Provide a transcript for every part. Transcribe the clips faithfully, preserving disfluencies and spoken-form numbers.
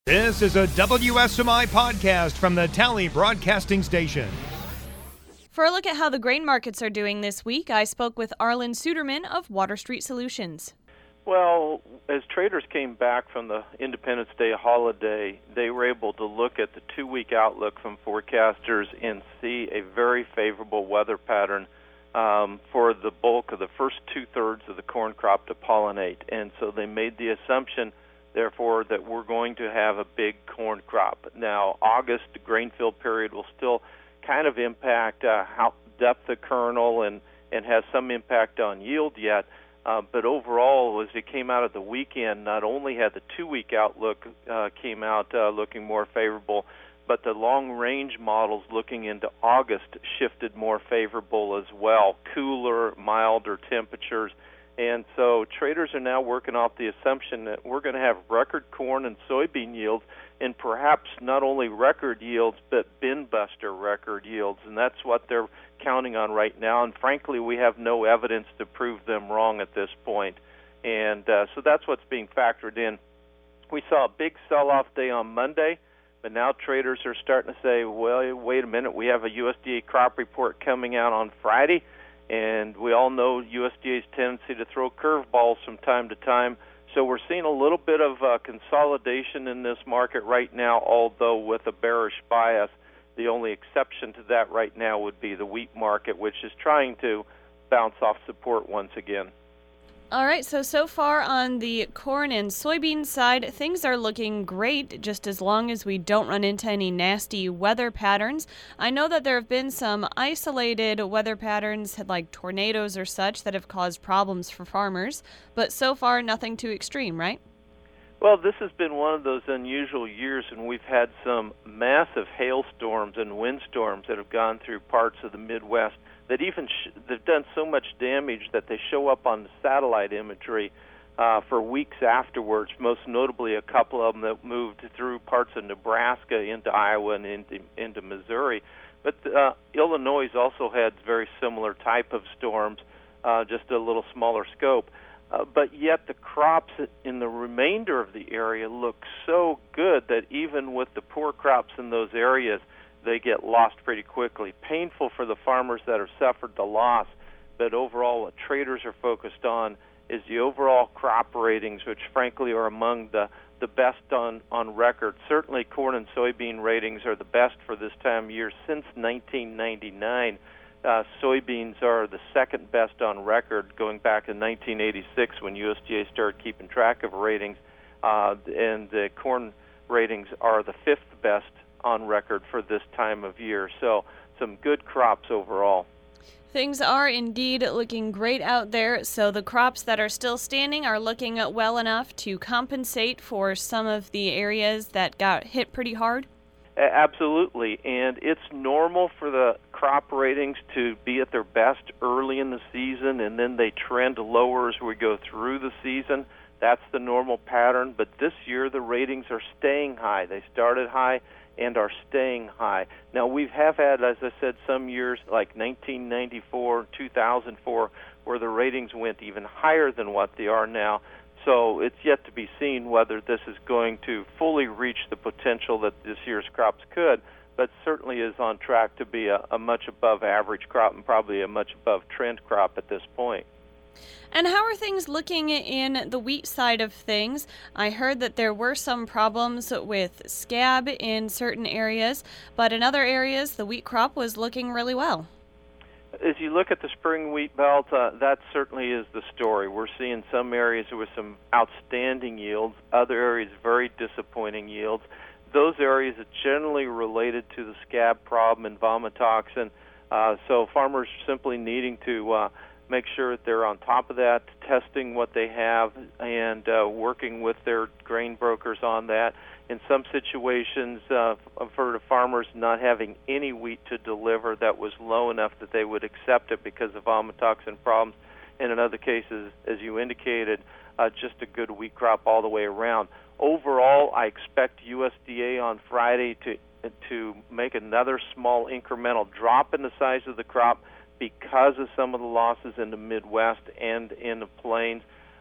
This is a W S M I podcast from the Tally Broadcasting Station. For a look at how the grain markets are doing this week, I spoke with Arlen Suderman of Water Street Solutions. Well, as traders came back from the Independence Day holiday, they were able to look at the two-week outlook from forecasters and see a very favorable weather pattern um, for the bulk of the first two-thirds of the corn crop to pollinate. And so they made the assumption, therefore, that we're going to have a big corn crop. Now, August, the grain fill period will still kind of impact uh, how depth of kernel and, and has some impact on yield yet. Uh, but overall, as it came out of the weekend, not only had the two-week outlook uh, came out uh, looking more favorable, but the long-range models looking into August shifted more favorable as well, cooler, milder temperatures. And so traders are now working off the assumption that we're going to have record corn and soybean yields, and perhaps not only record yields, but bin-buster record yields. And that's what they're counting on right now. And frankly, we have no evidence to prove them wrong at this point. And uh, so that's what's being factored in. We saw a big sell-off day on Monday, but now traders are starting to say, well, wait a minute, we have a U S D A crop report coming out on Friday. And we all know U S D A's tendency to throw curveballs from time to time. So we're seeing a little bit of uh, consolidation in this market right now, although with a bearish bias. The only exception to that right now would be the wheat market, which is trying to bounce off support once again. All right, so so far on the corn and soybean side, things are looking great, just as long as we don't run into any nasty weather patterns. I know that there have been some isolated weather patterns, like tornadoes or such, that have caused problems for farmers, but so far nothing too extreme, right? Well, this has been one of those unusual years, and we've had some massive hailstorms and windstorms that have gone through parts of the Midwest that even sh- they've done so much damage that they show up on the satellite imagery uh, for weeks afterwards, most notably a couple of them that moved through parts of Nebraska into Iowa and into, into Missouri. But uh, Illinois also had very similar type of storms, uh, just a little smaller scope. Uh, but yet the crops in the remainder of the area look so good that even with the poor crops in those areas, they get lost pretty quickly. Painful for the farmers that have suffered the loss, but overall what traders are focused on is the overall crop ratings, which frankly are among the, the best on, on record. Certainly corn and soybean ratings are the best for this time of year since nineteen ninety-nine. Uh, soybeans are the second best on record going back in nineteen eighty-six when U S D A started keeping track of ratings, uh, and the corn ratings are the fifth best on record for this time of year. So some good crops overall. Things are indeed looking great out there, so the crops that are still standing are looking well enough to compensate for some of the areas that got hit pretty hard? Absolutely, and it's normal for the crop ratings to be at their best early in the season, and then they trend lower as we go through the season. That's the normal pattern, but this year the ratings are staying high. They started high and are staying high. Now, we have had, as I said, some years like nineteen ninety-four, two thousand four, where the ratings went even higher than what they are now. So it's yet to be seen whether this is going to fully reach the potential that this year's crops could, but certainly is on track to be a, a much above average crop and probably a much above trend crop at this point. And how are things looking in the wheat side of things? I heard that there were some problems with scab in certain areas, but in other areas the wheat crop was looking really well. As you look at the spring wheat belt, uh, that certainly is the story. We're seeing some areas with some outstanding yields, other areas very disappointing yields. Those areas are generally related to the scab problem and vomitoxin, uh, so farmers simply needing to uh, make sure that they're on top of that, testing what they have, and uh, working with their grain brokers on that. In some situations, uh, for the farmers not having any wheat to deliver that was low enough that they would accept it because of vomitoxin problems. And in other cases, as you indicated, uh, just a good wheat crop all the way around. Overall, I expect U S D A on Friday to to make another small incremental drop in the size of the crop because of some of the losses in the Midwest and in the plains.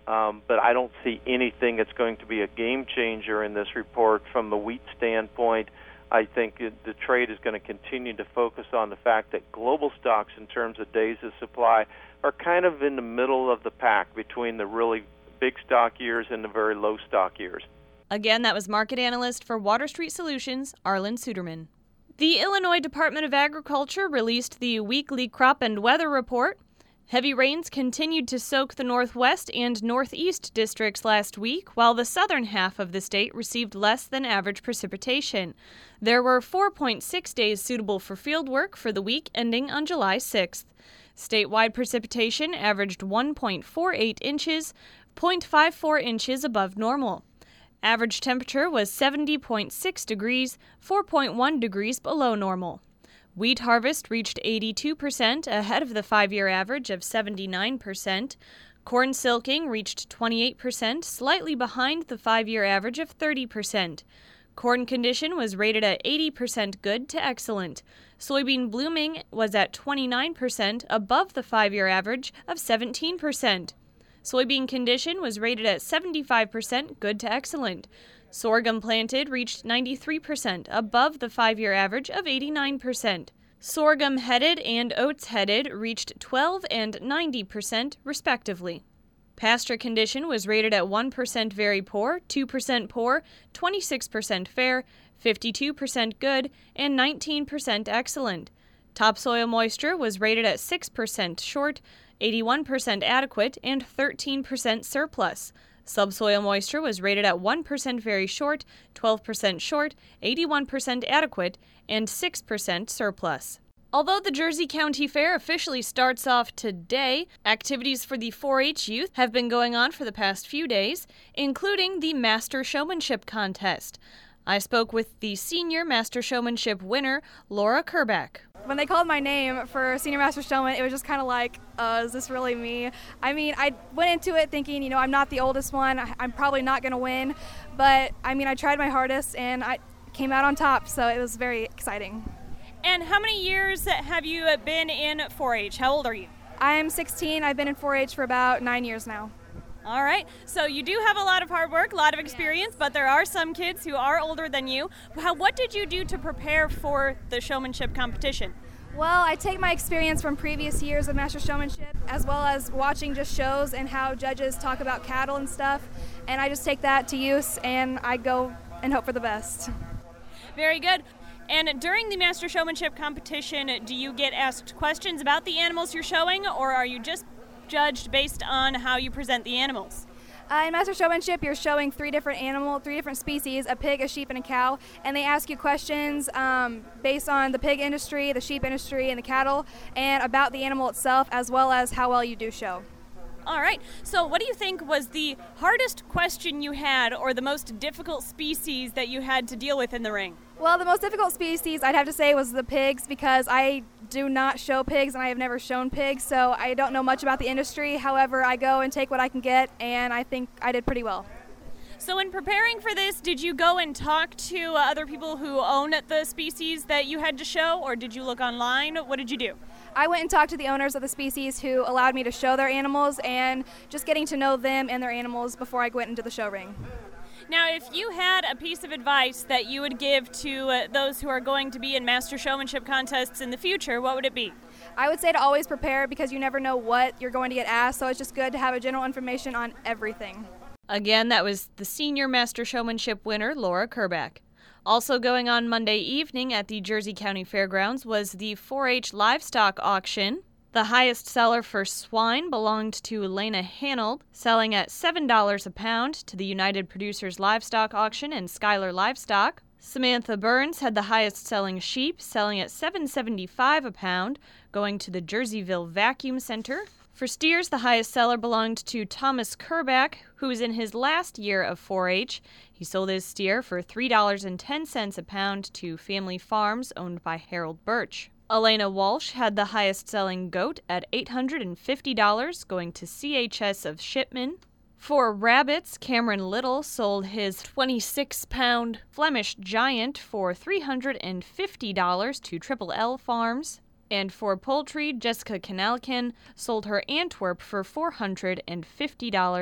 Um, but I don't see anything that's going to be a game changer in this report from the wheat standpoint. I think it, the trade is going to continue to focus on the fact that global stocks in terms of days of supply are kind of in the middle of the pack between the really big stock years and the very low stock years. Again, that was market analyst for Water Street Solutions, Arlen Suderman. The Illinois Department of Agriculture released the weekly crop and weather report. Heavy rains continued to soak the northwest and northeast districts last week, while the southern half of the state received less than average precipitation. There were four point six days suitable for field work for the week ending on July sixth. Statewide precipitation averaged one point four eight inches, zero point five four inches above normal. Average temperature was seventy point six degrees, four point one degrees below normal. Wheat harvest reached eighty-two percent, ahead of the five-year average of seventy-nine percent. Corn silking reached twenty-eight percent, slightly behind the five-year average of thirty percent. Corn condition was rated at eighty percent good to excellent. Soybean blooming was at twenty-nine percent, above the five-year average of seventeen percent. Soybean condition was rated at seventy-five percent good to excellent. Sorghum planted reached ninety-three percent, above the five-year average of eighty-nine percent. Sorghum headed and oats headed reached twelve and ninety percent, respectively. Pasture condition was rated at one percent very poor, two percent poor, twenty-six percent fair, fifty-two percent good, and nineteen percent excellent. Topsoil moisture was rated at six percent short, eighty-one percent adequate, and thirteen percent surplus. Subsoil moisture was rated at one percent very short, twelve percent short, eighty-one percent adequate, and six percent surplus. Although the Jersey County Fair officially starts off today, activities for the four H youth have been going on for the past few days, including the Master Showmanship Contest. I spoke with the Senior Master Showmanship winner, Laura Kerback. When they called my name for Senior Master Showman, it was just kind of like, uh, is this really me? I mean, I went into it thinking, you know, I'm not the oldest one. I, I'm probably not going to win. But, I mean, I tried my hardest, and I came out on top, so it was very exciting. And how many years have you been in four H? How old are you? I'm sixteen. I've been in four H for about nine years now. All right. So you do have a lot of hard work, a lot of experience, but there are some kids who are older than you. How, what did you do to prepare for the showmanship competition? Well, I take my experience from previous years of Master Showmanship, as well as watching just shows and how judges talk about cattle and stuff, and I just take that to use, and I go and hope for the best. Very good. And during the Master Showmanship competition, do you get asked questions about the animals you're showing, or are you just judged based on how you present the animals? Uh, in Master Showmanship, you're showing three different animals, three different species, a pig, a sheep, and a cow, and they ask you questions um, based on the pig industry, the sheep industry, and the cattle, and about the animal itself, as well as how well you do show. All right. So what do you think was the hardest question you had, or the most difficult species that you had to deal with in the ring? Well, the most difficult species I'd have to say was the pigs, because I do not show pigs and I have never shown pigs, so I don't know much about the industry. However, I go and take what I can get, and I think I did pretty well. So in preparing for this, did you go and talk to uh, other people who own the species that you had to show, or did you look online? What did you do? I went and talked to the owners of the species who allowed me to show their animals, and just getting to know them and their animals before I went into the show ring. Now, if you had a piece of advice that you would give to uh, those who are going to be in Master Showmanship contests in the future, what would it be? I would say to always prepare, because you never know what you're going to get asked, so it's just good to have a general information on everything. Again, that was the Senior Master Showmanship winner, Laura Kerback. Also going on Monday evening at the Jersey County Fairgrounds was the four H livestock auction. The highest seller for swine belonged to Elena Hanold, selling at seven dollars a pound to the United Producers Livestock Auction and Schuyler Livestock. Samantha Burns had the highest selling sheep, selling at seven dollars and seventy-five cents a pound, going to the Jerseyville Vacuum Center. For steers, the highest seller belonged to Thomas Kerback, who is in his last year of four H. He sold his steer for three dollars and ten cents a pound to Family Farms, owned by Harold Birch. Elena Walsh had the highest-selling goat at eight hundred fifty dollars, going to C H S of Shipman. For rabbits, Cameron Little sold his twenty-six pound Flemish Giant for three hundred fifty dollars to Triple L Farms. And for poultry, Jessica Kanalkin sold her Antwerp for four hundred fifty dollars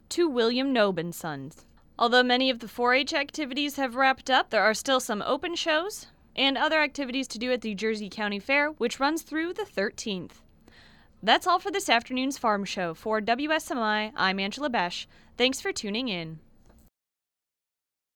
to William Knobe and Sons. Although many of the four H activities have wrapped up, there are still some open shows and other activities to do at the Jersey County Fair, which runs through the thirteenth. That's all for this afternoon's Farm Show. For W S M I, I'm Angela Besh. Thanks for tuning in.